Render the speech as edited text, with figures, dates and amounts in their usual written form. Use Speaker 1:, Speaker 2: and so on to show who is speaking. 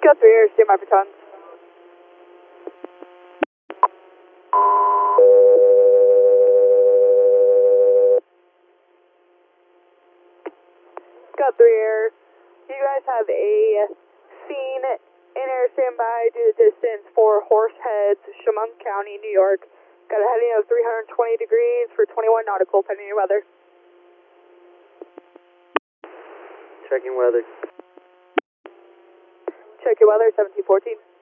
Speaker 1: Got 3 air, stand by for tons. Got 3 air. You guys have a scene in air standby due to distance for Horseheads, Chemung County, New York. Got a heading of 320 degrees for 21 nautical, pending your weather.
Speaker 2: Checking weather.
Speaker 1: Check your weather, 1714.